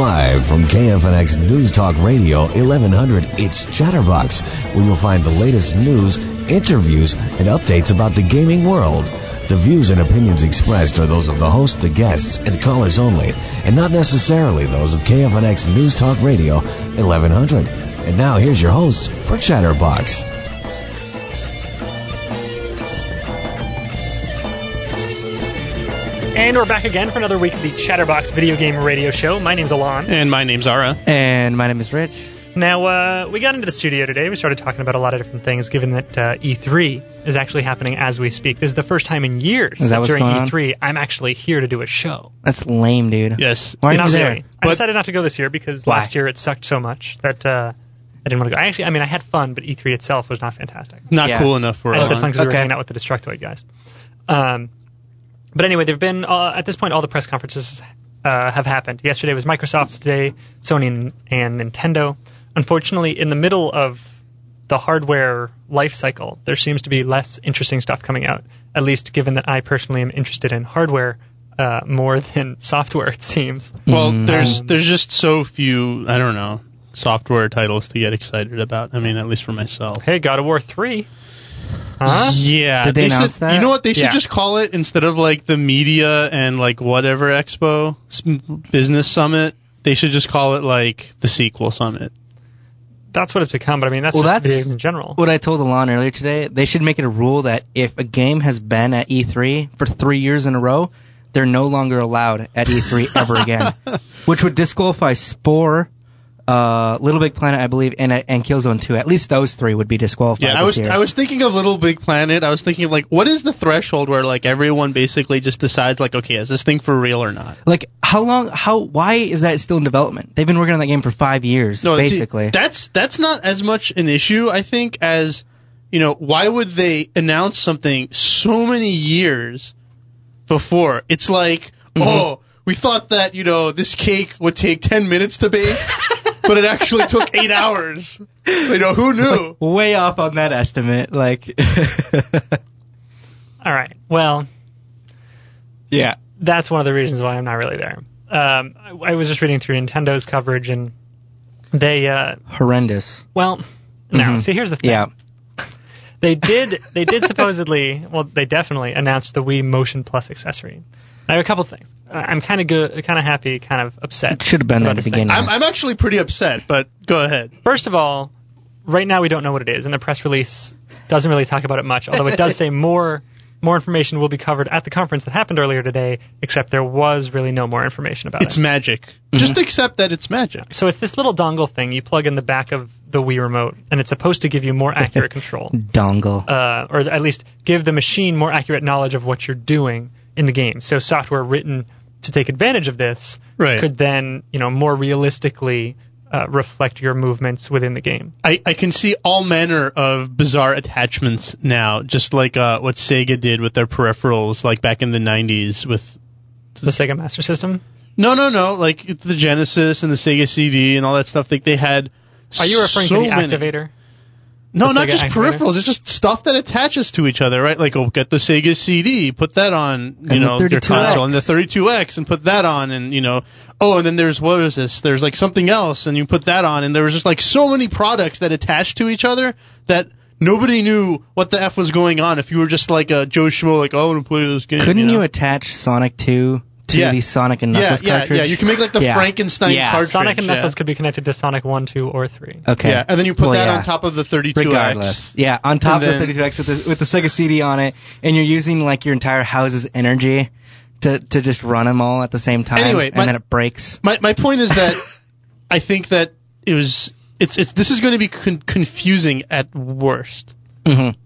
Live from KFNX News Talk Radio 1100, it's Chatterbox, where you'll find the latest news, interviews, and updates about the gaming world. The views and opinions expressed are those of the host, the guests, and callers only, and not necessarily those of KFNX News Talk Radio 1100. And now here's your hosts for Chatterbox. And we're back again for another week of the Chatterbox Video Game Radio Show. My name's Alon. And my name's Zara. And my name is Rich. Now, we got into the studio today. We started talking about a lot of different things, given that E3 is actually happening as we speak. This is the first time in years that during E3 I'm actually here to do a show. That's lame, dude. Yes. Why are you there? I decided not to go this year because last year it sucked so much that I didn't want to go. I had fun, but E3 itself was not fantastic. Not cool enough for us. I just had fun because we were hanging out with the Destructoid guys. But anyway, there have been, at this point, all the press conferences have happened. Yesterday was Microsoft's day, Sony and Nintendo. Unfortunately, in the middle of the hardware life cycle, there seems to be less interesting stuff coming out, at least given that I personally am interested in hardware more than software, it seems. Well, there's just so few, I don't know, software titles to get excited about. I mean, at least for myself. Hey, God of War 3. Huh? Yeah. Did they announce that? You know what? They should just call it, instead of like the media and like whatever expo, business summit, they should just call it like the sequel summit. That's what it's become, but I mean, that's just video games in general. What I told Alon earlier today. They should make it a rule that if a game has been at E3 for 3 years in a row, they're no longer allowed at E3 ever again. Which would disqualify Spore, Little Big Planet, I believe, and Killzone 2. At least those three would be disqualified. Yeah, I was thinking of Little Big Planet. I was thinking of like, what is the threshold where like everyone basically just decides like, okay, is this thing for real or not? Like, why is that still in development? They've been working on that game for 5 years, basically. See, that's not as much an issue, I think, as, you know, why would they announce something so many years before? It's like, oh, we thought that, you know, this cake would take 10 minutes to bake. But it actually took 8 hours. You know, who knew? Like, way off on that estimate. Like, all right. Well, yeah, that's one of the reasons why I'm not really there. I was just reading through Nintendo's coverage, and they horrendous. Well, no. See, here's the thing. Yeah, they did supposedly. Well, they definitely announced the Wii Motion Plus accessory. I have a couple things. I'm kind of good, kind of happy, kind of upset. It should have been there at the beginning. I'm actually pretty upset, but go ahead. First of all, right now we don't know what it is, and the press release doesn't really talk about it much, although it does say more information will be covered at the conference that happened earlier today, except there was really no more information about it. It's magic. Just accept that it's magic. So it's this little dongle thing you plug in the back of the Wii remote, and it's supposed to give you more accurate control. Dongle. Or at least give the machine more accurate knowledge of what you're doing in the game. So software written to take advantage of this could then, you know, more realistically reflect your movements within the game. I can see all manner of bizarre attachments now, just like what Sega did with their peripherals, like back in the 90s with the Sega Master System. No, like the Genesis and the Sega CD and all that stuff. Like they had. Are you referring to the activator? No, not Sega just activator? peripherals. It's just stuff that attaches to each other, right? Like, get the Sega CD, put that on, you know, your console, and the 32X, and put that on, and, you know, and then there's, what is this? There's, like, something else, and you put that on, and there was just, like, so many products that attached to each other that nobody knew what the F was going on if you were just, like, a Joe Schmo, like, I want to play this game. Couldn't you attach Sonic 2 to the Sonic and Knuckles cartridge? Yeah, you can make like the Frankenstein cartridge. Sonic and Knuckles could be connected to Sonic 1, 2, or 3. Okay. Yeah, and then you put that on top of the 32X. Regardless. Yeah, on top of the 32X with the Sega CD on it, and you're using like your entire house's energy to just run them all at the same time, and then it breaks. My point is that I think that this is going to be confusing at worst. Mm-hmm.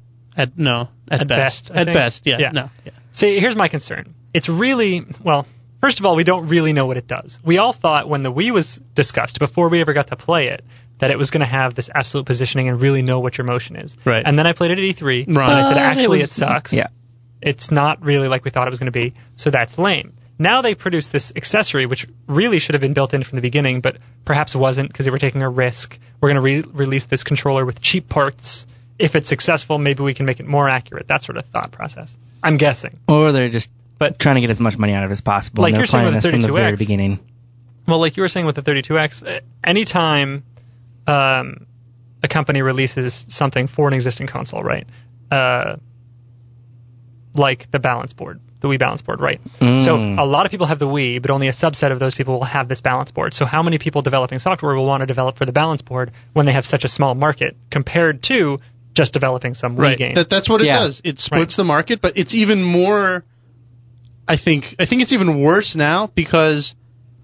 At best. At best, yeah. No. Yeah. See, here's my concern. It's really, well, first of all, we don't really know what it does. We all thought when the Wii was discussed, before we ever got to play it, that it was going to have this absolute positioning and really know what your motion is. Right. And then I played it at E3, and I said, actually, it sucks. Yeah. It's not really like we thought it was going to be, so that's lame. Now they produced this accessory, which really should have been built in from the beginning, but perhaps wasn't because they were taking a risk. We're going to release this controller with cheap parts. If it's successful, maybe we can make it more accurate. That sort of thought process. I'm guessing. Or they're just trying to get as much money out of it as possible. Like and you're saying with this the 32X, from the very beginning. Well, like you were saying with the 32X, anytime a company releases something for an existing console, right? Like the balance board, the Wii balance board, right? So a lot of people have the Wii, but only a subset of those people will have this balance board. So how many people developing software will want to develop for the balance board when they have such a small market compared to just developing some Wii game? That's what it does. It splits the market, but it's even more. I think it's even worse now because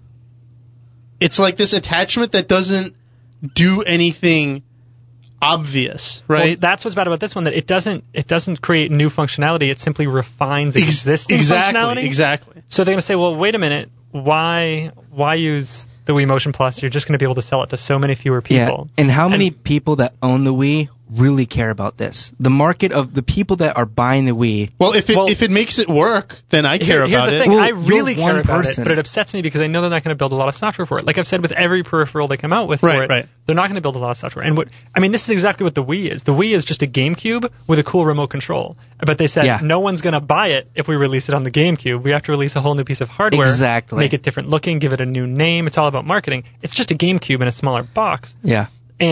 it's like this attachment that doesn't do anything obvious, right? Well, that's what's bad about this one, that it doesn't create new functionality. It simply refines existing functionality. Exactly. So they're going to say, well, wait a minute, why use the Wii Motion Plus? You're just going to be able to sell it to so many fewer people. Yeah. And how many people that own the Wii really care about this? The market of the people that are buying the Wii. Well, if it makes it work, then I care about it. Here's the thing, Well, I really care about person. it, but it upsets me because I know they're not going to build a lot of software for it. Like I've said with every peripheral they come out with for it, they're not going to build a lot of software. And this is exactly what the Wii is. The Wii is just a GameCube with a cool remote control. But they said no one's going to buy it if we release it on the GameCube. We have to release a whole new piece of hardware. Exactly. Make it different looking, give it a new name. It's all about marketing. It's just a GameCube in a smaller box. Yeah.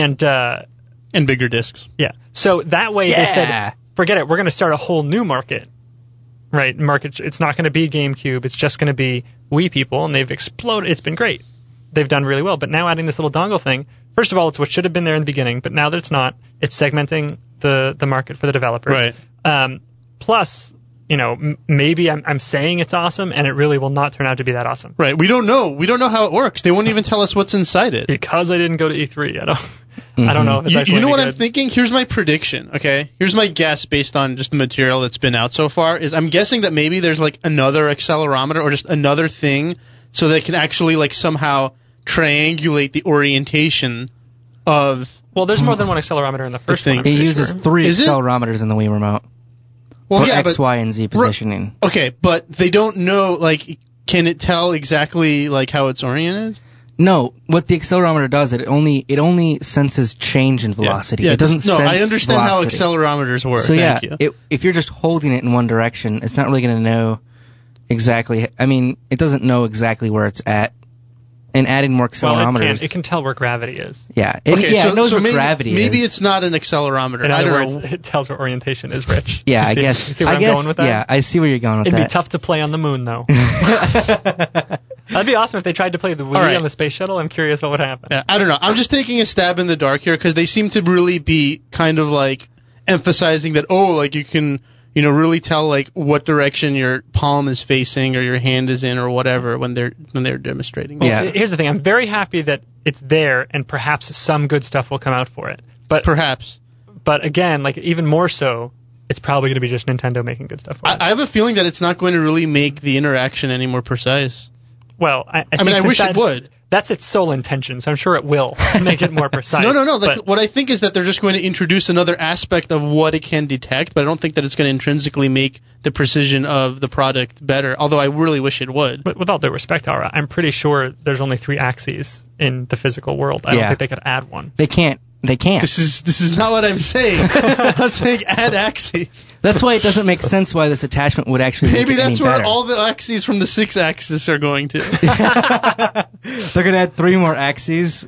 And bigger discs. Yeah. So that way they said, forget it, we're going to start a whole new market. Right? It's not going to be GameCube, it's just going to be Wii people, and they've exploded. It's been great. They've done really well. But now adding this little dongle thing, first of all, it's what should have been there in the beginning, but now that it's not, it's segmenting the market for the developers. Right. Plus, maybe I'm saying it's awesome, and it really will not turn out to be that awesome. Right. We don't know. We don't know how it works. They won't even tell us what's inside it. Because I didn't go to E3. I don't know if it's actually You know what good. I'm thinking? Here's my prediction, okay? Here's my guess based on just the material that's been out so far, is I'm guessing that maybe there's like another accelerometer or just another thing so they can actually like somehow triangulate the orientation of... Well, there's more than one accelerometer in the first thing. one. It uses 3 accelerometers in the Wii remote. Well, for X, Y, and Z positioning. Okay, but they don't know, like, can it tell exactly like how it's oriented? No, what the accelerometer does, it only senses change in velocity. Yeah, it doesn't sense I understand velocity. how accelerometers work. So Thank you. if you're just holding it in one direction, it's not really going to know exactly. I mean, it doesn't know exactly where it's at. And adding more accelerometers. Well, it can tell where gravity is. Yeah, it knows where maybe, gravity is. Maybe it's not an accelerometer. In I other don't words, know. it tells where orientation is, Rich. Yeah, I see, guess. You see where I'm going with that? Yeah, I see where you're going with It'd that. be tough to play on the moon, though. That'd be awesome if they tried to play the Wii on the space shuttle. I'm curious what would happen. Yeah, I don't know. I'm just taking a stab in the dark here because they seem to really be kind of like emphasizing that, like you can, really tell like what direction your palm is facing or your hand is in or whatever when they're demonstrating. Well, here's the thing. I'm very happy that it's there and perhaps some good stuff will come out for it. But perhaps. But again, like even more so, it's probably going to be just Nintendo making good stuff for it. I have a feeling that it's not going to really make the interaction any more precise. Well, I wish it would. That's its sole intention, so I'm sure it will make it more precise. No. Like, what I think is that they're just going to introduce another aspect of what it can detect, but I don't think that it's going to intrinsically make the precision of the product better, although I really wish it would. But with all due respect, Ara, I'm pretty sure there's only 3 axes in the physical world. I don't think they could add one. They can't. This is not what I'm saying. I'm saying add axes. That's why it doesn't make sense why this attachment would actually Maybe make it that's any where better. all the axes from the 6 axis are going to. They're going to add 3 more axes.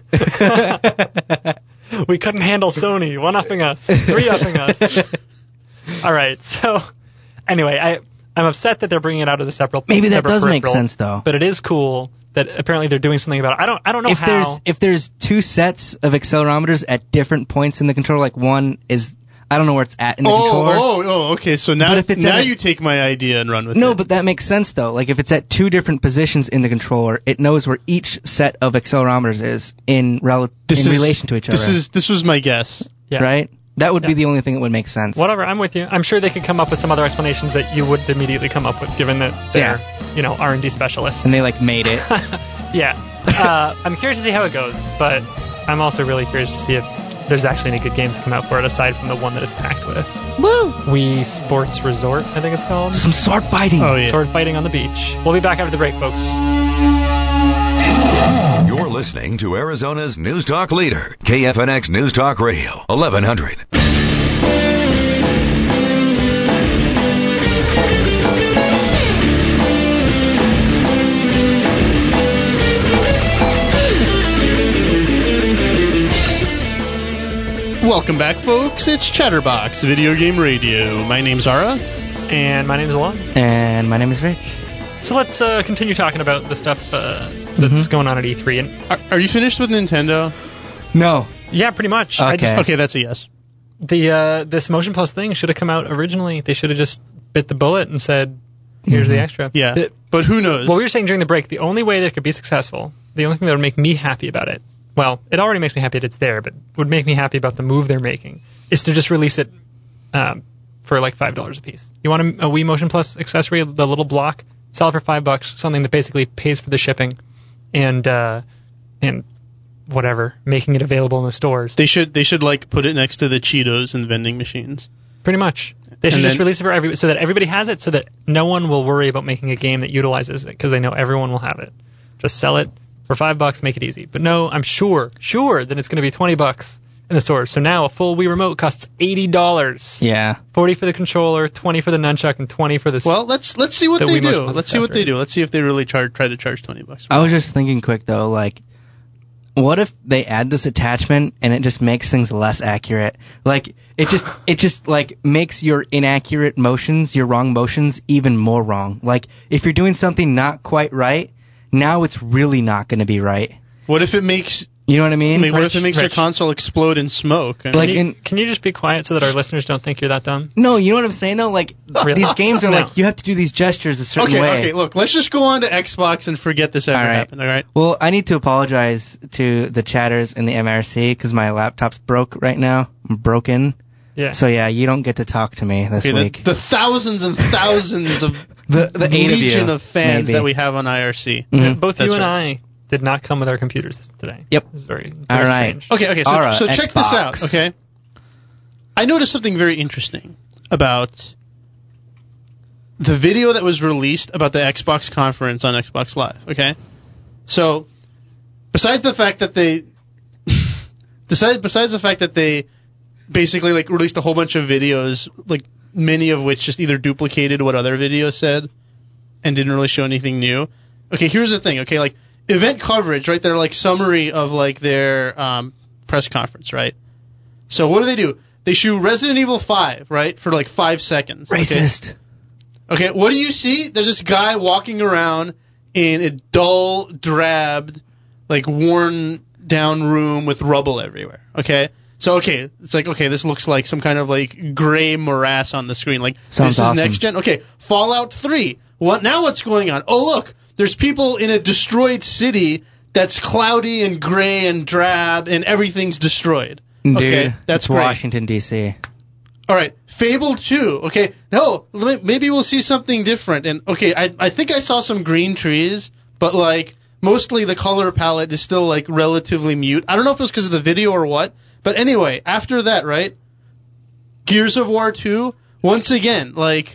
We couldn't handle Sony 1-upping us, 3-upping us. All right, so anyway, I'm upset that they're bringing it out as a separate. Maybe that does peripheral, make sense though. But it is cool that apparently they're doing something about it. I don't know how. If there's 2 sets of accelerometers at different points in the controller, like one is I don't know where it's at in the controller. Okay. So now you take my idea and run with it. No, but that makes sense though. Like if it's at 2 different positions in the controller, it knows where each set of accelerometers is in relation to each other. This was my guess. Yeah. Right? That would be the only thing that would make sense. Whatever, I'm with you. I'm sure they could come up with some other explanations that you would immediately come up with, given that they're, R&D specialists. And they made it. Yeah. I'm curious to see how it goes, but I'm also really curious to see if there's actually any good games that come out for it aside from the one that it's packed with. Woo! Wii Sports Resort, I think it's called. Some sword fighting. Oh, yeah. Sword fighting on the beach. We'll be back after the break, folks. You're listening to Arizona's News Talk leader, KFNX News Talk Radio, 1100. Welcome back, folks. It's Chatterbox Video Game Radio. My name's Zara. And my name's Alon. And my name is Rich. So let's continue talking about the stuff that's going on at E3. And Are you finished with Nintendo? No. Yeah, pretty much. Okay. Okay, that's a yes. This Motion Plus thing should have come out originally. They should have just bit the bullet and said, here's the extra. Yeah, but who knows? What we were saying during the break, the only way that it could be successful, the only thing that would make me happy about it, well, it already makes me happy that it's there, but would make me happy about the move they're making, is to just release it for like $5 a piece. You want a Wii Motion Plus accessory, the little block, sell it for $5, something that basically pays for the shipping and whatever, making it available in the stores. They should like put it next to the Cheetos and vending machines. Pretty much. They should just release it for so that everybody has it, so that no one will worry about making a game that utilizes it, because they know everyone will have it. Just sell it for $5, make it easy. But no, I'm sure that it's going to be $20 in the store. So now a full Wii remote costs $80. Yeah. $40 for the controller, $20 for the nunchuck, and $20 for the. Well, let's see what they do. Let's see what they do. Let's see if they really try to charge $20. I was just thinking quick though, like, what if they add this attachment and it just makes things less accurate? Like, it just like makes your inaccurate motions, your wrong motions, even more wrong. Like, if you're doing something not quite right, now it's really not going to be right. What if it makes... You know what I mean? What if it makes your console explode in smoke? Can you just be quiet so that our listeners don't think you're that dumb? No, you know what I'm saying though? Like, these games are like, you have to do these gestures a certain way. Okay, look, let's just go on to Xbox and forget this ever happened, alright? Well, I need to apologize to the chatters in the MRC because my laptop's broke right now. I'm broken. Yeah. So yeah, you don't get to talk to me this week. The thousands and thousands of the legion of fans that we have on IRC. Mm-hmm. Both you and I did not come with our computers today. Yep. It's very all right. strange. Okay. So check Xbox. this out. Okay. I noticed something very interesting about the video that was released about the Xbox conference on Xbox Live. Okay. So besides the fact that they basically like released a whole bunch of videos, like many of which just either duplicated what other videos said and didn't really show anything new. Okay, here's the thing. Okay, like event coverage, right? They're like summary of like their press conference, right? So what do? They show Resident Evil 5, right, for like 5 seconds. Racist. Okay, what do you see? There's this guy walking around in a dull, drab, like worn down room with rubble everywhere. Okay. So, it's like, this looks like some kind of, like, gray morass on the screen. Like, Sounds this awesome. is next gen. Okay, Fallout 3. What's going on? Oh, look, there's people in a destroyed city that's cloudy and gray and drab and everything's destroyed. Dude, okay, that's it's great. Washington, D.C. All right, Fable 2. Okay, no, maybe we'll see something different. And, okay, I think I saw some green trees, but, like, mostly the color palette is still, like, relatively mute. I don't know if it was because of the video or what. But anyway, after that, right, Gears of War 2, once again, like,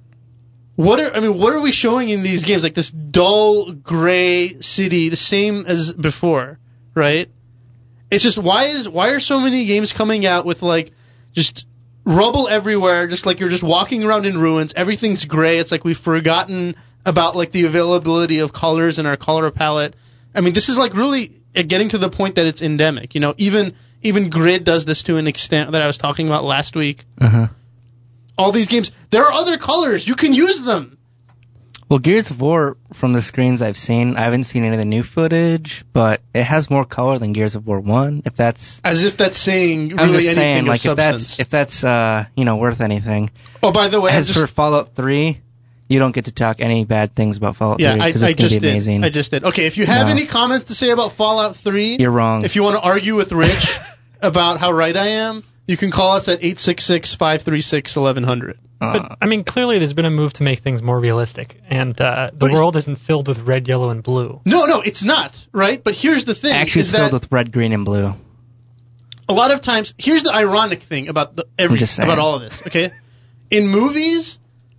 what are we showing in these games? Like this dull, gray city, the same as before, right? It's just, why are so many games coming out with, like, just rubble everywhere, just like you're just walking around in ruins, everything's gray, it's like we've forgotten about, like, the availability of colors in our color palette. I mean, this is, like, really getting to the point that it's endemic, you know, even Grid does this to an extent that I was talking about last week. Uh-huh. All these games, there are other colors. You can use them. Well, Gears of War, from the screens I've seen, I haven't seen any of the new footage, but it has more color than Gears of War 1, if that's... As if that's saying really I'm just anything saying, of like, substance. if that's worth anything. Oh, by the way, As for Fallout 3... You don't get to talk any bad things about Fallout 3 because it's going to be amazing. I just did. Okay, if you have any comments to say about Fallout 3... You're wrong. If you want to argue with Rich about how right I am, you can call us at 866-536-1100. But, I mean, clearly there's been a move to make things more realistic, and the world isn't filled with red, yellow, and blue. No, it's not, right? But here's the thing. Actually, it's filled with red, green, and blue. A lot of times, here's the ironic thing about about all of this, okay? In movies...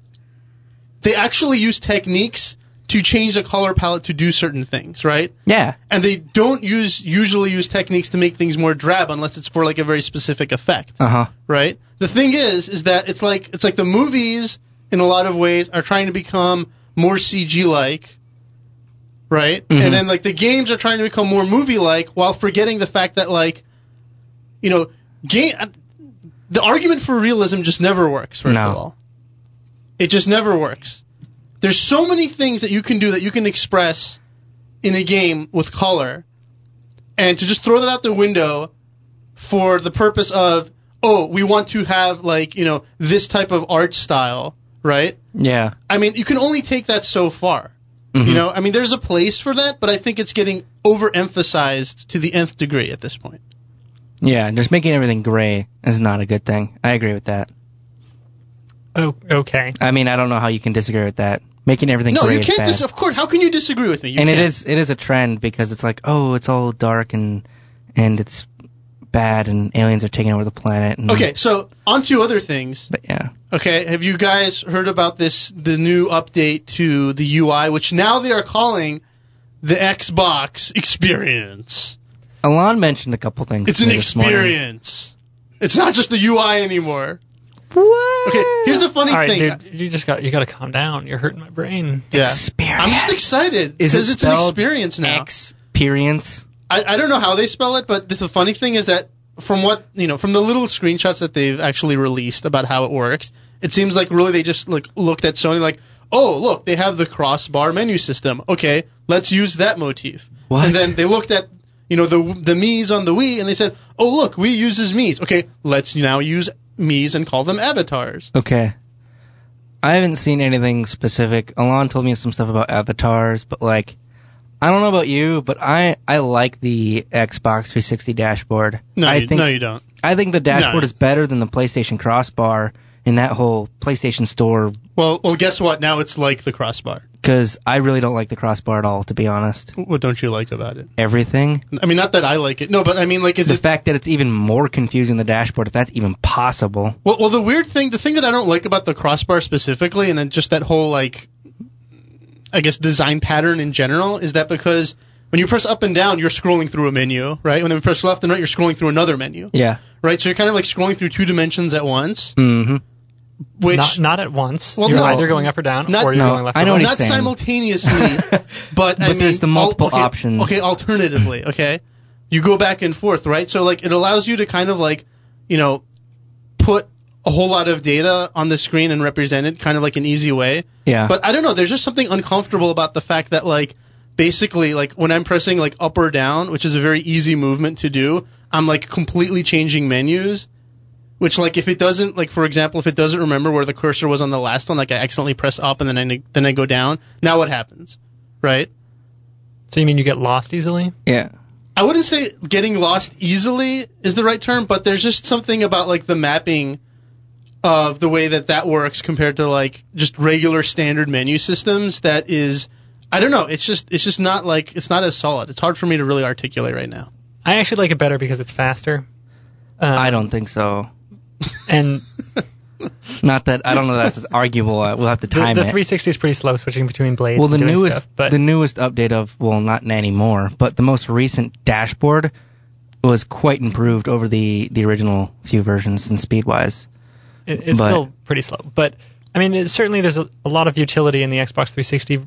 They actually use techniques to change the color palette to do certain things, right? Yeah. And they don't usually use techniques to make things more drab unless it's for like a very specific effect. Uh-huh. Right? The thing is that it's like the movies in a lot of ways are trying to become more CG-like, right? Mm-hmm. And then like the games are trying to become more movie-like while forgetting the fact that like, you know, the argument for realism just never works, first of all. It just never works. There's so many things that you can do that you can express in a game with color, and to just throw that out the window for the purpose of, we want to have, this type of art style, right? Yeah. I mean, you can only take that so far. Mm-hmm. There's a place for that, but I think it's getting overemphasized to the nth degree at this point. Yeah, just making everything gray is not a good thing. I agree with that. Oh, okay. I mean, I don't know how you can disagree with that. Making everything gray is bad. No, you can't. Of course, how can you disagree with me? It is a trend because it's like, it's all dark and it's bad and aliens are taking over the planet. Okay, so on to other things. But yeah. Okay, have you guys heard about the new update to the UI, which now they are calling the Xbox Experience? Alon mentioned a couple things. It's an experience. It's not just the UI anymore. What? Okay, here's the funny thing. Dude, you got to calm down. You're hurting my brain. Yeah. Experience. I'm just excited because it's an experience now. Experience. I don't know how they spell it, but the funny thing is that from from the little screenshots that they've actually released about how it works, it seems like really they just looked at Sony like, oh, look, they have the crossbar menu system. Okay, let's use that motif. What? And then they looked at the Mii's on the Wii, and they said, oh, look, Wii uses Mii's. Okay, let's now use Mii's and call them avatars. Okay. I haven't seen anything specific. Alon told me some stuff about avatars, but I don't know about you, but I like the Xbox 360 dashboard. No, you don't. I think the dashboard is better than the PlayStation crossbar in that whole PlayStation Store. Well, guess what? Now it's like the crossbar. Because I really don't like the crossbar at all, to be honest. What don't you like about it? Everything. I mean, not that I like it. No, but I mean, the fact that it's even more confusing the dashboard, if that's even possible. Well, the thing that I don't like about the crossbar specifically, and then just that whole I guess design pattern in general, is that because when you press up and down, you're scrolling through a menu, right? When you press left and right, you're scrolling through another menu. Yeah. Right. So you're kind of scrolling through two dimensions at once. Mm-hmm. Which not at once. Well, you're either going up or down, or you're going left or right. Not simultaneously, but there's the multiple options. Okay, alternatively, okay? You go back and forth, right? So, it allows you to kind of, put a whole lot of data on the screen and represent it kind of an easy way. Yeah. But I don't know, there's just something uncomfortable about the fact that, basically, when I'm pressing, up or down, which is a very easy movement to do, I'm, completely changing menus. Which, if it doesn't, for example, if it doesn't remember where the cursor was on the last one, I accidentally press up and then I go down, now what happens? Right? So you mean you get lost easily? Yeah. I wouldn't say getting lost easily is the right term, but there's just something about, the mapping of the way that works compared to, just regular standard menu systems that is, I don't know, it's just not, it's not as solid. It's hard for me to really articulate right now. I actually like it better because it's faster. I don't think so. And not that I don't know that's arguable. We'll have to time the it. 360 is pretty slow switching between blades. Well, the and doing newest stuff, but the newest update of not anymore, but the most recent dashboard was quite improved over the original few versions in speed wise. It's still pretty slow, but I mean, certainly there's a lot of utility in the Xbox 360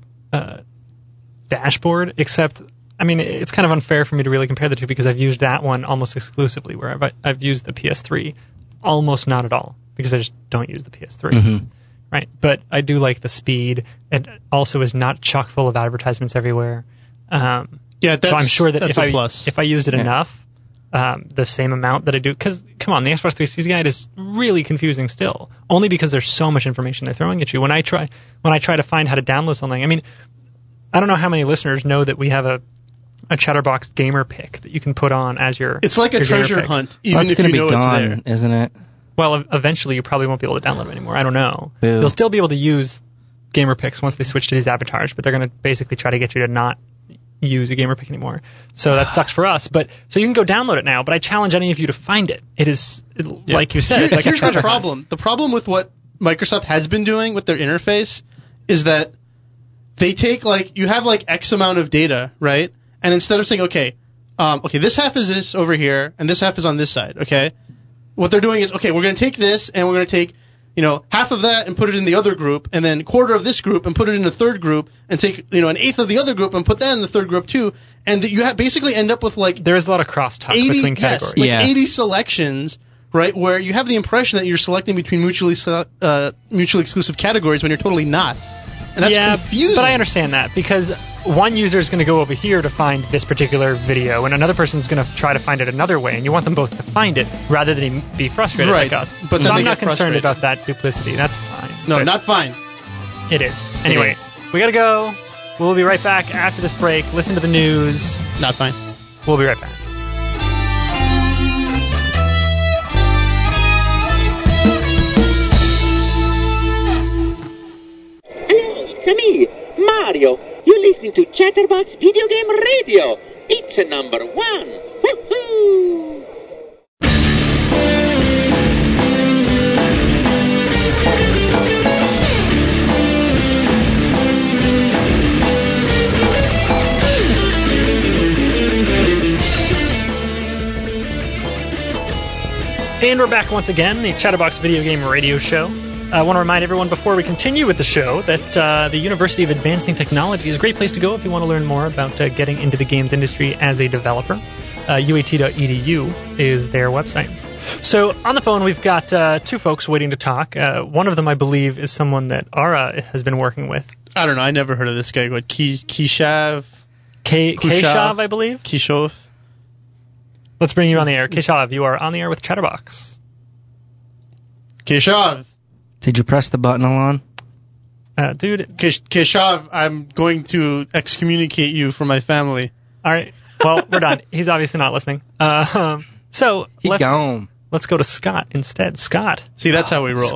dashboard. Except, I mean, it's kind of unfair for me to really compare the two because I've used that one almost exclusively, where I've used the PS3 almost not at all because I just don't use the PS3. Mm-hmm. Right, but I do like the speed. It also is not chock full of advertisements everywhere. So I'm sure that if I used it Yeah. enough, the same amount that I do, because come on, the Xbox 360 guide is really confusing still, only because there's so much information they're throwing at you. When I try to find how to download something, I mean, I don't know how many listeners know that we have a Chatterbox gamer pick that you can put on as your. It's like a treasure hunt, even if you know it's there, isn't it? Well, eventually you probably won't be able to download them anymore. I don't know. Boo. They'll still be able to use gamer picks once they switch to these avatars, but they're going to basically try to get you to not use a gamer pick anymore. So that sucks for us. But so you can go download it now. But I challenge any of you to find it. It is like you said. Like here's the problem. Hunt. The problem with what Microsoft has been doing with their interface is that they take you have X amount of data, right? And instead of saying okay, this half is this over here and this half is on this side, okay? What they're doing is, okay, we're going to take this and we're going to take, half of that and put it in the other group, and then quarter of this group and put it in the third group, and take, an eighth of the other group and put that in the third group too. And you basically end up with there is a lot of crosstalk between categories. Yes, 80 selections right? Where you have the impression that you're selecting between mutually exclusive categories when you're totally not. And that's confusing. But I understand that, because one user is going to go over here to find this particular video, and another person is going to try to find it another way, and you want them both to find it rather than be frustrated like us. But so I'm not concerned about that duplicity. That's fine. No, not fine. It is. Anyway, we got to go. We'll be right back after this break. Listen to the news. Not fine. We'll be right back. It's me, Mario. You're listening to Chatterbox Video Game Radio. It's a number one. Woohoo! And we're back once again, the Chatterbox Video Game Radio Show. I want to remind everyone before we continue with the show that the University of Advancing Technology is a great place to go if you want to learn more about getting into the games industry as a developer. UAT.edu is their website. So on the phone, we've got two folks waiting to talk. One of them, I believe, is someone that Ara has been working with. I don't know. I never heard of this guy. What, Keshav? Keshav, I believe? Keshav. Let's bring you on the air. Keshav, you are on the air with Chatterbox. Keshav. Did you press the button, Alon? Dude. Keshav, I'm going to excommunicate you from my family. All right. Well, we're done. He's obviously not listening. So let's go to Scott instead. Scott. See, that's how we roll.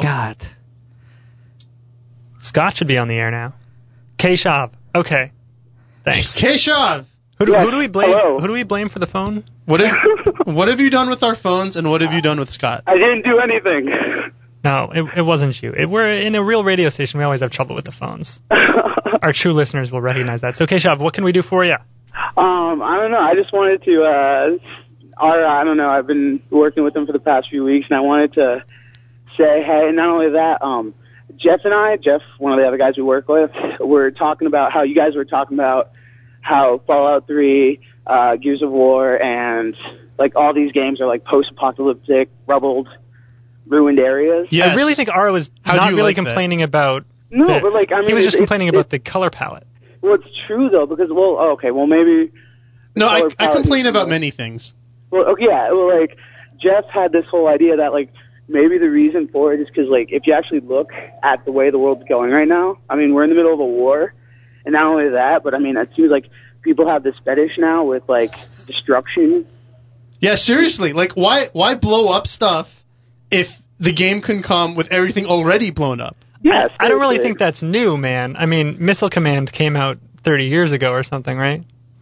Scott should be on the air now. Keshav. Okay. Thanks. Keshav. Who do we blame? Hello. Who do we blame for the phone? What have you done with our phones, and what have you done with Scott? I didn't do anything. No, it wasn't you. We're in a real radio station. We always have trouble with the phones. Our true listeners will recognize that. So, Keshav, what can we do for you? I don't know. I just wanted to, I don't know. I've been working with them for the past few weeks, and I wanted to say, hey, and not only that, Jeff, one of the other guys we work with, were talking about how you guys were talking about how Fallout 3, Gears of War, and like all these games are like post-apocalyptic, rubbled, ruined areas. Yes. I really think Ara was not really complaining about. No, but like I mean, he was just complaining about the color palette. Well, it's true though, because maybe. No, I complain about many things. Well, like Jeff had this whole idea that like maybe the reason for it is because like if you actually look at the way the world's going right now, I mean we're in the middle of a war, and not only that, but I mean it seems like people have this fetish now with like destruction. Yeah, seriously, like why blow up stuff if the game can come with everything already blown up? Yeah, I don't really think that's new, man. I mean, Missile Command came out 30 years ago or something, right?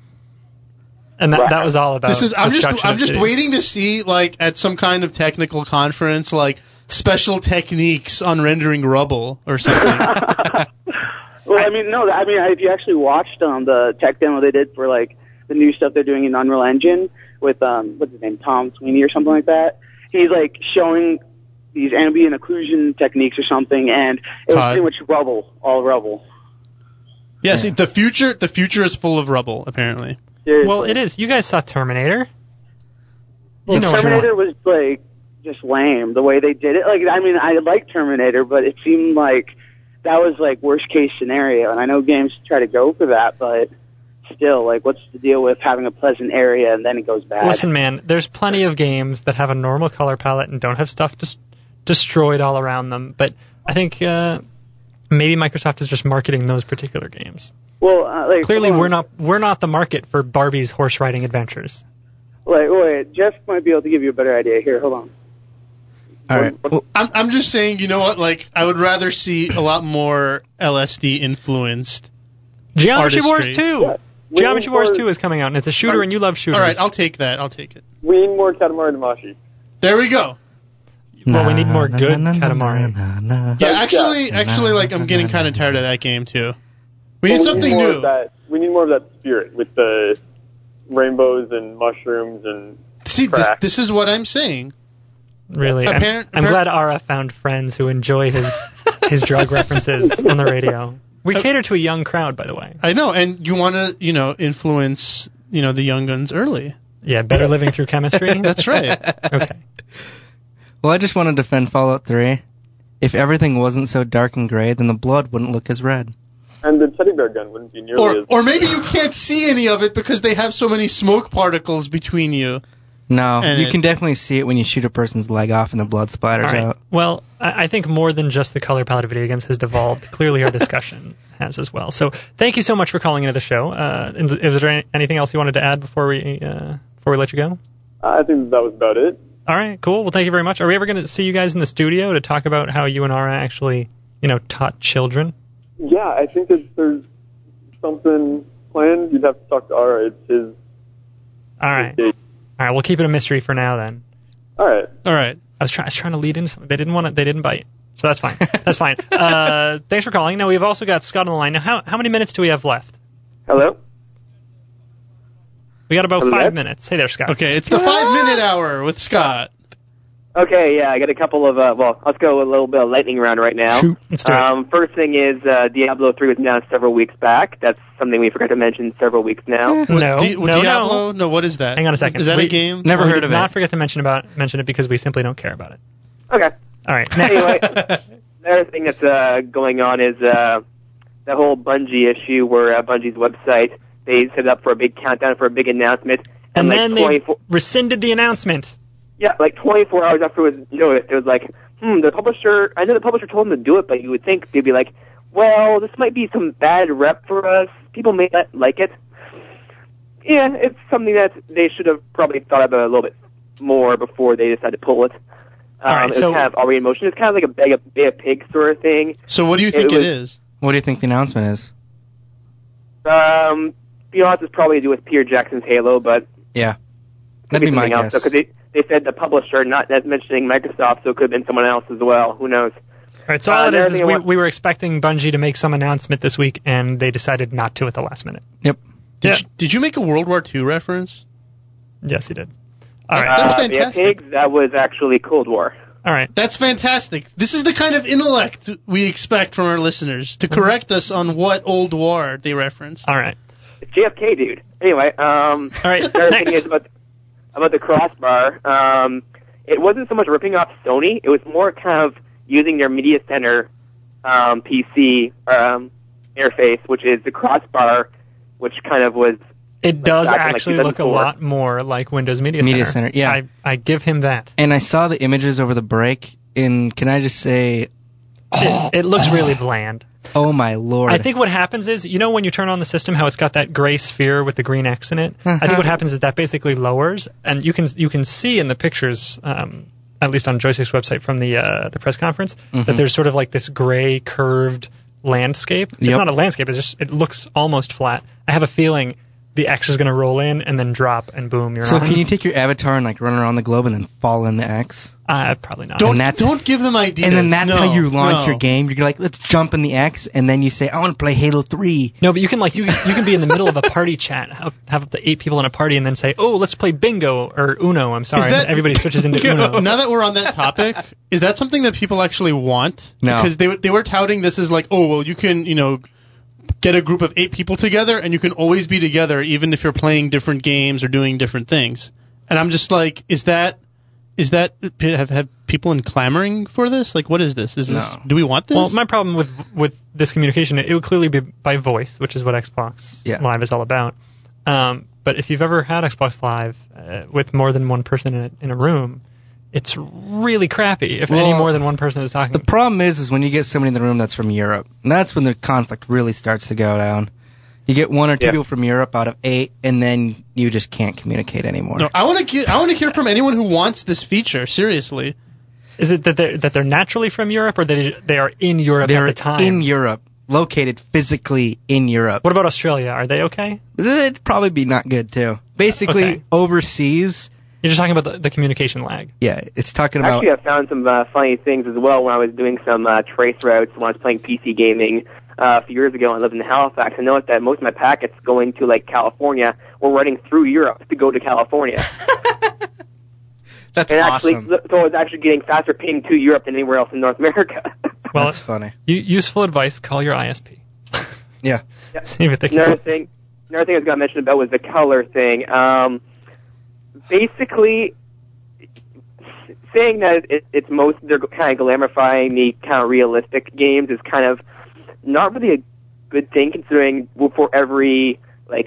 And that was all about. I'm just waiting to see like at some kind of technical conference like special techniques on rendering rubble or something. Well, I mean, if you actually watched the tech demo they did for like the new stuff they're doing in Unreal Engine with what's his name, Tom Sweeney or something like that. He's like showing these ambient occlusion techniques or something, and it was pretty much all rubble. Yeah, see, the future is full of rubble, apparently. Seriously. Well, it is. You guys saw Terminator. Well, Terminator was like just lame the way they did it. Like, I mean, I like Terminator, but it seemed like that was like worst case scenario. And I know games try to go for that, but still, like, what's the deal with having a pleasant area and then it goes bad? Listen, man, there's plenty of games that have a normal color palette and don't have stuff destroyed all around them. But I think maybe Microsoft is just marketing those particular games. Well, clearly we're not the market for Barbie's horse riding adventures. Wait, Jeff might be able to give you a better idea. Here, hold on. All right. Well, I'm just saying, you know what? Like, I would rather see a lot more LSD influenced Geometry artistry. Wars 2. Yeah. Geometry Wars 2 is coming out, and it's a shooter, and you love shooters. All right, I'll take that. I'll take it. We need more Katamari Damacy. There we go. Well, we need more good Katamari. Yeah, actually, like, I'm getting kind of tired of that game, too. We need something new. We need more of that spirit with the rainbows and mushrooms and See, this is what I'm saying. Really? I'm glad Ara found friends who enjoy his drug references on the radio. We cater to a young crowd, by the way. I know, and you want to, influence, the young guns early. Yeah, better living through chemistry? That's right. Okay. Well, I just want to defend Fallout 3. If everything wasn't so dark and gray, then the blood wouldn't look as red. And the teddy bear gun wouldn't be nearly as... Or maybe you can't see any of it because they have so many smoke particles between you. No, you can definitely see it when you shoot a person's leg off and the blood splatters out. Well, I think more than just the color palette of video games has devolved. Clearly our discussion has as well. So thank you so much for calling into the show. Is there anything else you wanted to add before we let you go? I think that was about it. All right, cool. Well, thank you very much. Are we ever going to see you guys in the studio to talk about how you and Ara actually, taught children? Yeah, I think that there's something planned. You'd have to talk to Ara. It's his... All right. All right, we'll keep it a mystery for now then. All right. I was trying to lead into something. They didn't bite. So that's fine. That's fine. Thanks for calling. Now we've also got Scott on the line. Now how many minutes do we have left? Hello? We got about 5 minutes. Hey there, Scott. Okay, it's the 5-minute hour with Scott. Okay, yeah, I got a couple of, let's go with a little bit of lightning round right now. Shoot. Let's do it. First thing is, Diablo 3 was announced several weeks back. That's something we forgot to mention several weeks now. No, Diablo? No, what is that? Hang on a second. Is that a game? Never heard of it. Not forget to mention it because we simply don't care about it. Okay. All right. Next. Anyway, the other thing that's going on is the whole Bungie issue where Bungie's website, they set up for a big countdown for a big announcement. And then they rescinded the announcement. Yeah, like 24 hours after it was noticed, it was like, the publisher, I know the publisher told them to do it, but you would think they'd be like, well, this might be some bad rep for us. People may not like it. Yeah, it's something that they should have probably thought about a little bit more before they decided to pull it. Right, it was kind of already in motion. It's kind of like a Bay of Pigs sort of thing. So what do you think it is? What do you think the announcement is? To be honest, it's probably to do with Peter Jackson's Halo, but... Yeah. That'd be my guess. Because they said the publisher, not mentioning Microsoft, so it could have been someone else as well. Who knows? All right, so all it is we were expecting Bungie to make some announcement this week, and they decided not to at the last minute. Yep. Did you make a World War II reference? Yes, he did. All right, that's fantastic. Pigs, that was actually Cold War. All right. That's fantastic. This is the kind of intellect we expect from our listeners, to correct us on what old war they reference. All right. It's JFK, dude. Anyway, all right, the other thing is about the crossbar. It wasn't so much ripping off Sony. It was more kind of using their Media Center PC interface, which is the crossbar, which kind of was... It does actually look a lot more like Windows Media Center. Media Center, yeah. I give him that. And I saw the images over the break, and can I just say... It looks really bland. Oh, my Lord. I think what happens is, when you turn on the system, how it's got that gray sphere with the green X in it? I think what happens is that basically lowers, and you can see in the pictures, at least on Joystick's website from the press conference, that there's sort of like this gray curved landscape. It's not a landscape, it looks almost flat. I have a feeling the X is going to roll in and then drop, and boom, you're on. So can you take your avatar and run around the globe and then fall in the X? Probably not. Don't give them ideas. And then that's how you launch your game. You're like, let's jump in the X, and then you say, I want to play Halo 3. No, but you can you can be in the middle of a party chat, have up to 8 people in a party, and then say, oh, let's play bingo or Uno. I'm sorry, and everybody switches into Uno. Now that we're on that topic, is that something that people actually want? No. Because they were touting this as like, oh, well, you can get a group of 8 people together, and you can always be together even if you're playing different games or doing different things. And I'm just like, is that have people in clamoring for this? Like, what is this? Do we want this? Well, my problem with this communication, it would clearly be by voice, which is what Xbox Live is all about. But if you've ever had Xbox Live with more than one person in a room, it's really crappy if any more than one person is talking. The problem is when you get somebody in the room that's from Europe, and that's when the conflict really starts to go down. You get 1 or 2 people from Europe out of 8, and then you just can't communicate anymore. No, I want to hear from anyone who wants this feature. Seriously, is it that they're naturally from Europe, or they are in Europe at the time? They're in Europe, located physically in Europe. What about Australia? Are they okay? It'd probably be not good too. Basically, overseas. You're just talking about the communication lag. Yeah, it's talking about... Actually, I found some funny things as well when I was doing some trace routes when I was playing PC gaming a few years ago. I lived in Halifax. I noticed that most of my packets going to, California were running through Europe to go to California. That's awesome. So I was actually getting faster ping to Europe than anywhere else in North America. Well, that's funny. Useful advice, call your ISP. Yeah. See what they can Another thing I was going to mention about was the color thing. Basically, saying that it's most they're kind of glamorizing the kind of realistic games is kind of not really a good thing, considering for every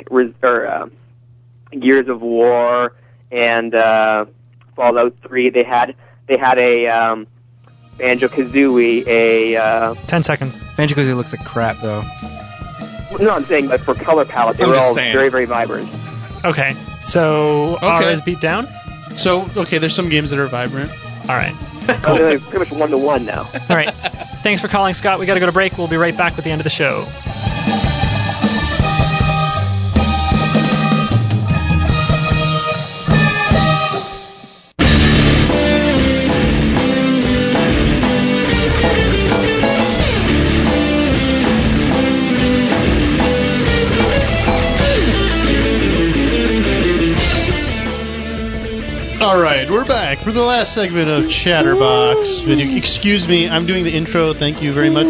Gears of War and Fallout 3 they had a Banjo-Kazooie 10 seconds. Banjo-Kazooie looks like crap though. No, I'm saying for color palette they were all very, very vibrant. Okay, so Ara is beat down? So, there's some games that are vibrant. All right. Cool. They're pretty much 1-to-1 now. All right. Thanks for calling, Scott. We got to go to break. We'll be right back with the end of the show. Alright, we're back for the last segment of Chatterbox Video. Excuse me, I'm doing the intro, thank you very much.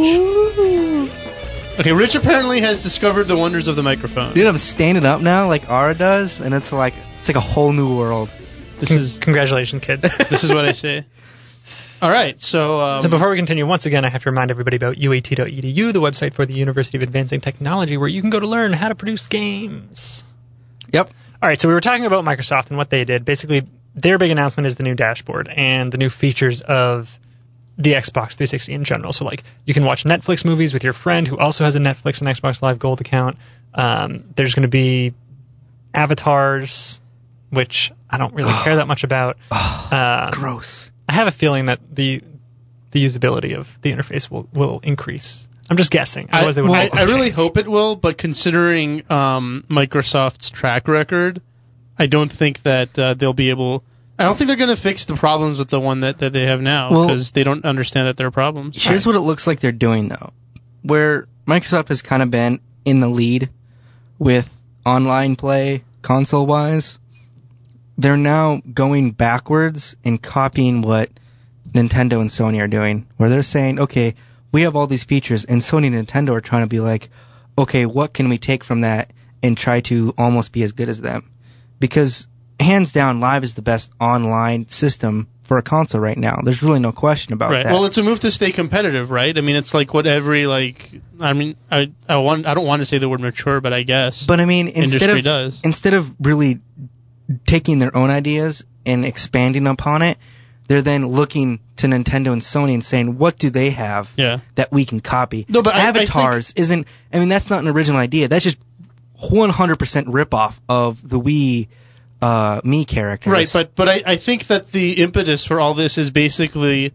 Okay, Rich apparently has discovered the wonders of the microphone. Dude, I'm standing up now like Ara does, and it's like a whole new world. Congratulations, kids. This is what I say. Alright, so before we continue, once again, I have to remind everybody about UAT.edu, the website for the University of Advancing Technology, where you can go to learn how to produce games. Yep. Alright, so we were talking about Microsoft and what they did. Basically, their big announcement is the new dashboard and the new features of the Xbox 360 in general. So, you can watch Netflix movies with your friend who also has a Netflix and Xbox Live Gold account. There's going to be avatars, which I don't really care that much about. Gross. I have a feeling that the usability of the interface will increase. I'm just guessing. I really hope it will, but considering Microsoft's track record, I don't think that they'll be able... I don't think they're going to fix the problems with the one that they have now, because they don't understand that there are problems. Here's what it looks like they're doing, though. Where Microsoft has kind of been in the lead with online play, console-wise, they're now going backwards and copying what Nintendo and Sony are doing, where they're saying, okay, we have all these features, and Sony and Nintendo are trying to be like, okay, what can we take from that and try to almost be as good as them? Because hands down, Live is the best online system for a console right now. There's really no question about that. Well, it's a move to stay competitive, right? I mean, it's like what every I don't want to say the word mature, but I guess. But I mean, instead of really taking their own ideas and expanding upon it, they're then looking to Nintendo and Sony and saying, what do they have that we can copy? No, but Avatars isn't. I mean, that's not an original idea. That's just 100% ripoff of the Wii Mii characters. Right, but I think that the impetus for all this is basically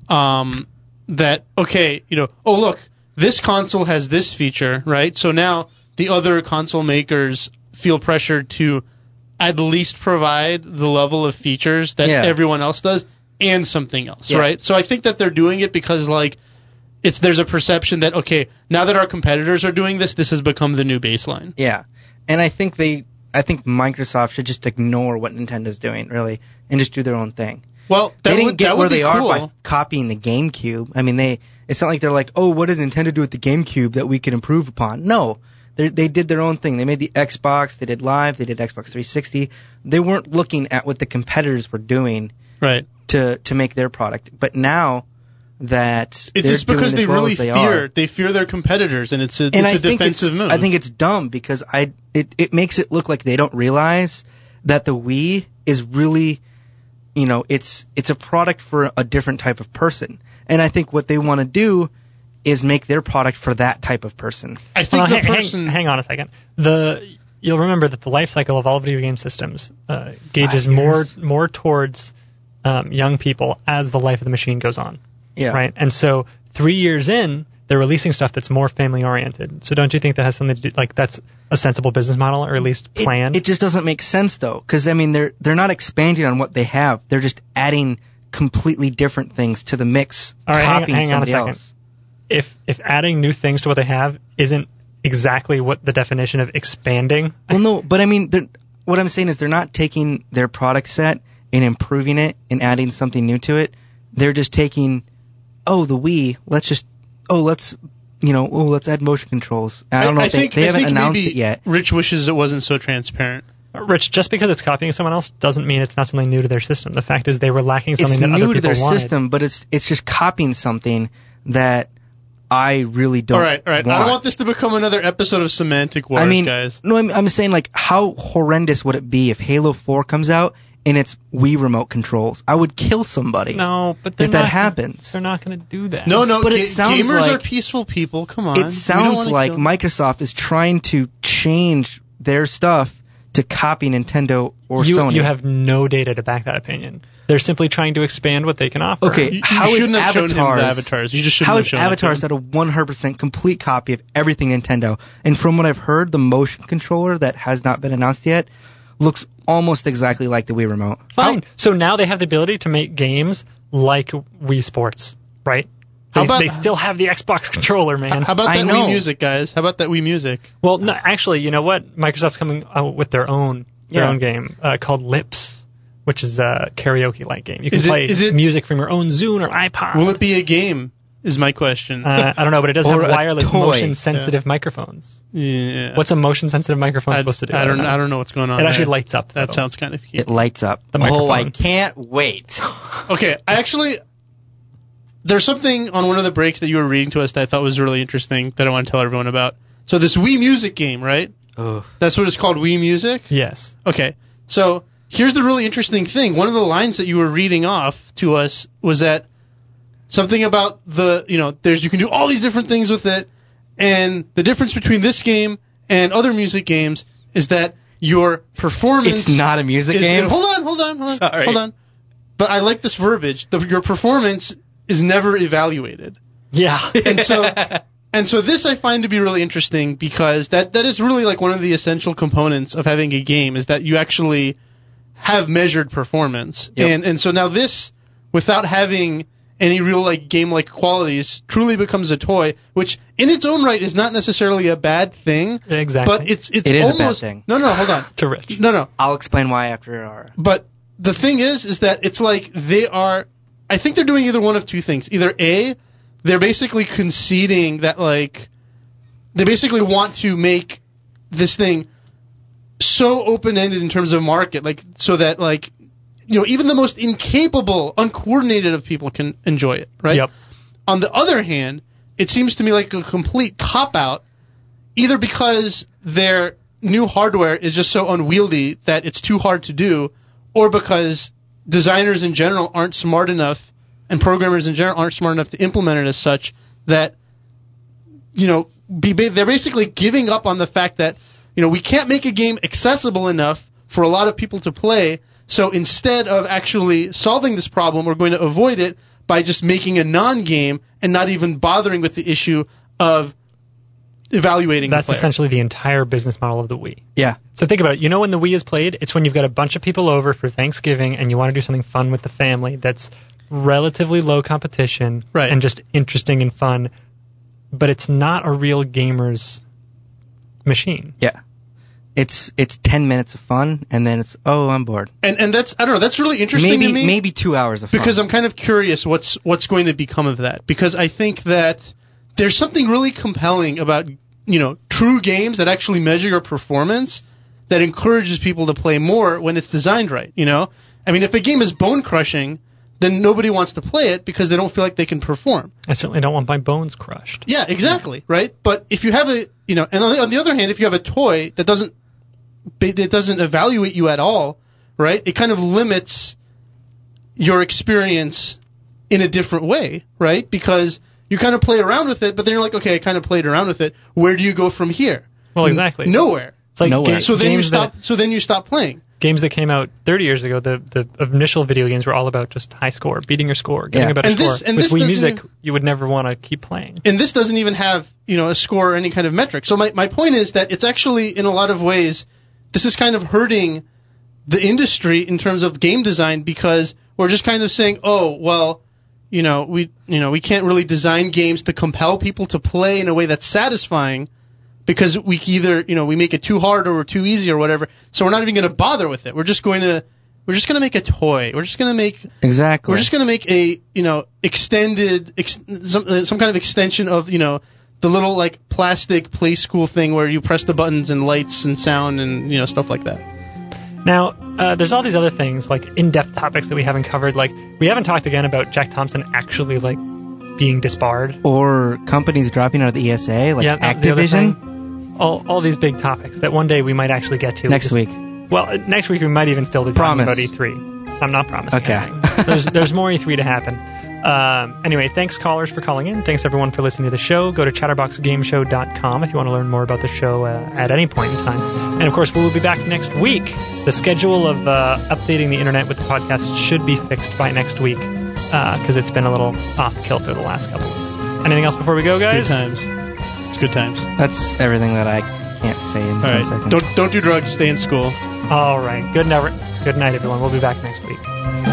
that, okay, oh, look, this console has this feature, right? So now the other console makers feel pressured to at least provide the level of features that everyone else does and something else, right? So I think that they're doing it because, there's a perception that, okay, now that our competitors are doing this has become the new baseline. Yeah. And I think Microsoft should just ignore what Nintendo's doing, really, and just do their own thing. Well, they didn't get where they are by copying the GameCube. I mean, it's not like they're like, oh, what did Nintendo do with the GameCube that we can improve upon? No. They did their own thing. They made the Xbox, they did Live, they did Xbox 360. They weren't looking at what the competitors were doing to make their product. But now that it's just because they really fear their competitors, and it's a defensive move. I think it's dumb because it makes it look like they don't realize that the Wii is really, it's a product for a different type of person. And I think what they want to do is make their product for that type of person. I think hang on a second. You'll remember that the life cycle of all video game systems gauges more towards young people as the life of the machine goes on. Yeah. Right. And so 3 years in, they're releasing stuff that's more family oriented. So don't you think that has something to do, that's a sensible business model, or at least planned? It just doesn't make sense though, because I mean they're not expanding on what they have. They're just adding completely different things to the mix, copying somebody else. If adding new things to what they have isn't exactly what the definition of expanding. Well, no, but I mean, what I'm saying is they're not taking their product set and improving it and adding something new to it. They're just taking, the Wii, let's add motion controls. I don't know if they haven't announced it yet. Rich wishes it wasn't so transparent. Rich, just because it's copying someone else doesn't mean it's not something new to their system. The fact is they were lacking something that other people wanted. It's new to their system, but it's just copying something that I really don't All right. want. I don't want this to become another episode of Semantic Wars, guys. No, I'm saying, like, how horrendous would it be if Halo 4 comes out and it's Wii remote controls? I would kill somebody. No, but if that happens. They're not going to do that. No, but it sounds gamers like, are peaceful people. Come on. It sounds like Microsoft is trying to change their stuff to copy Nintendo or Sony. You have no data to back that opinion. They're simply trying to expand what they can offer. Okay, how is Avatars? You just shouldn't have shown Avatars at a 100% complete copy of everything Nintendo? And from what I've heard, the motion controller that has not been announced yet looks almost exactly like the Wii Remote. Fine. So now they have the ability to make games like Wii Sports, right? They still have the Xbox controller, man. How about that Wii Music, guys? How about that Wii Music? Well, no, actually, you know what? Microsoft's coming out with their own game called Lips, which is a karaoke-like game. You can play music from your own Zune or iPod. Will it be a game, is my question. I don't know, but it does have wireless motion-sensitive microphones. Yeah. What's a motion-sensitive microphone supposed to do? I don't know what's going on. It actually lights up. That sounds kind of cute. It lights up. The microphone. I can't wait. Okay, there's something on one of the breaks that you were reading to us that I thought was really interesting that I want to tell everyone about. So this Wii Music game, right? Oh. That's what it's called, Wii Music? Yes. Okay, so here's the really interesting thing. One of the lines that you were reading off to us was that something about you can do all these different things with it, and the difference between this game and other music games is that your performance... It's not a music game? Hold on. Sorry. Hold on. But I like this verbiage. Your performance is never evaluated. Yeah. And so this I find to be really interesting because that is really like one of the essential components of having a game is that you actually have measured performance. Yep. And so now this, without having any real like game-like qualities, truly becomes a toy, which in its own right is not necessarily a bad thing. Exactly. But it is almost a bad thing. No, hold on. To Rich. No. I'll explain why after our... But the thing is that it's like I think they're doing either one of two things. Either A, they're basically conceding that like they basically want to make this thing so open-ended in terms of market, like so that like even the most incapable, uncoordinated of people can enjoy it, right? Yep. On the other hand, it seems to me like a complete cop-out, either because their new hardware is just so unwieldy that it's too hard to do, or because designers in general aren't smart enough and programmers in general aren't smart enough to implement it as such that, they're basically giving up on the fact that, we can't make a game accessible enough for a lot of people to play. So instead of actually solving this problem, we're going to avoid it by just making a non-game and not even bothering with the issue of evaluating That's the player. Essentially the entire business model of the Wii. Yeah. So think about it. When the Wii is played, it's when you've got a bunch of people over for Thanksgiving and you want to do something fun with the family that's relatively low competition and just interesting and fun, but it's not a real gamer's machine. Yeah. It's 10 minutes of fun, and then it's, I'm bored. And that's, I don't know, that's really interesting to me. Maybe 2 hours of fun. Because I'm kind of curious what's going to become of that. Because I think that there's something really compelling about, true games that actually measure your performance that encourages people to play more when it's designed right, I mean, if a game is bone-crushing, then nobody wants to play it because they don't feel like they can perform. I certainly don't want my bones crushed. Yeah, exactly, right? But if you have and on the other hand, if you have a toy that doesn't evaluate you at all, right? It kind of limits your experience in a different way, right? Because you kind of play around with it, but then you're like, okay, I kind of played around with it. Where do you go from here? Well, exactly. Nowhere. It's like nowhere. So then you stop playing. Games that came out 30 years ago, the initial video games were all about just high score, beating your score, getting a better score. With Wii Music, you would never want to keep playing. And this doesn't even have, a score or any kind of metric. So my point is that it's actually, in a lot of ways, this is kind of hurting the industry in terms of game design because we're just kind of saying, we can't really design games to compel people to play in a way that's satisfying because we either, we make it too hard or we're too easy or whatever. So we're not even going to bother with it. We're just going to make a toy. We're just going to make We're just going to make a, extended some kind of extension of, the little like plastic play school thing where you press the buttons and lights and sound and stuff like that. Now, there's all these other things, like in-depth topics that we haven't covered. Like, we haven't talked again about Jack Thompson actually, like, being disbarred. Or companies dropping out of the ESA, like Activision. All these big topics that one day we might actually get to. Next week. Well, next week we might even still be talking about E3. I'm not promising anything. There's more E3 to happen. Anyway, thanks callers for calling in. Thanks everyone for listening to the show. Go to chatterboxgameshow.com if you want to learn more about the show at any point in time. And of course, we'll be back next week. The schedule of updating the internet with the podcast should be fixed by next week because it's been a little off kilter the last couple. Anything else before we go, guys? Good times. It's good times. That's everything that I can't say in 10 seconds. Don't do drugs. Stay in school. All right. Good night, everyone. We'll be back next week.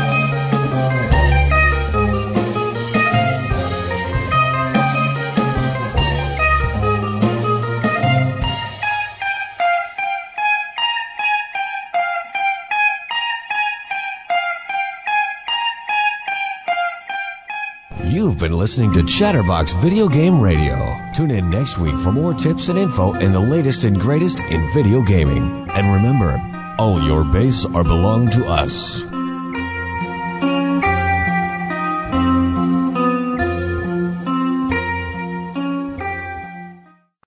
You've been listening to Chatterbox Video Game Radio. Tune in next week for more tips and info and the latest and greatest in video gaming. And remember, all your base are belong to us.